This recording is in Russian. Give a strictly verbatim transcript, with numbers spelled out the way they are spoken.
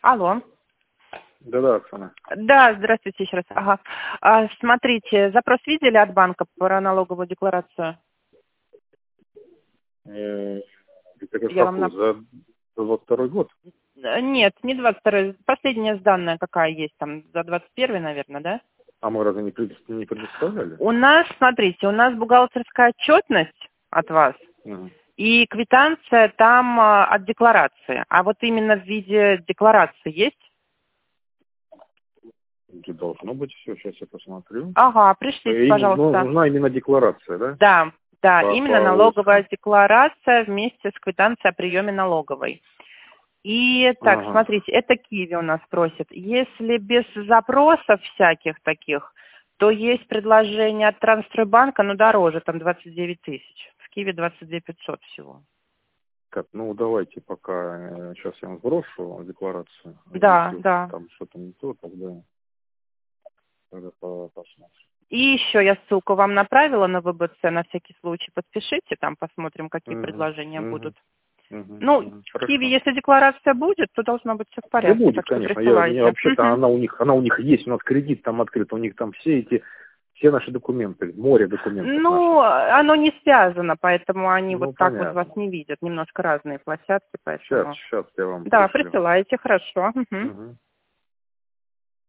Алло. Да-да, Оксана. Да, здравствуйте еще раз. Ага. А, смотрите, запрос видели от банка про налоговую декларацию? Э, Это Я вам какой? нап... За двадцать второй год? Э, Нет, не двадцать второй. Последняя сданная какая есть там, за двадцать первый, наверное, да? А мы разве не пред- не предоставляли? У нас, смотрите, у нас бухгалтерская отчетность от вас Мгм. и квитанция там а, от декларации. А вот именно в виде декларации есть? Это должно быть все. Сейчас я посмотрю. Ага, Э, пришлите, им- ну, пожалуйста. нужна именно декларация, да? Да, да, По, именно по налоговая ОСКам. декларация вместе с квитанцией о приеме налоговой. И так, Ага. смотрите, это Киви у нас просит. Если без запросов всяких таких, то есть предложение от Трансстройбанка, но дороже, там двадцать девять тысяч. В Киеве двадцать две пятьсот всего. Как? Ну, давайте пока, сейчас я вам сброшу декларацию. Да, Если да. там что-то не то, тогда, тогда по- посмотрим. И еще я ссылку вам направила на вэ бэ цэ, на всякий случай подпишите, там посмотрим, какие Мгм. предложения Мгм. будут. Мгм. Ну, Мгм. в Киеве, Хорошо. если декларация будет, то должно быть все в Ну, порядке, будет, так что конечно. Я, мне присылайте. вообще-то она у них, она у них есть, у нас кредит там открыт, у них там все эти, все наши документы, море документов Ну, наших. оно не связано, поэтому они вот Ну, так вот вас понятно. не видят. Немножко разные площадки, Сейчас, поэтому... сейчас я вам Да, пришлю. присылайте, хорошо. Мгм. Мгм.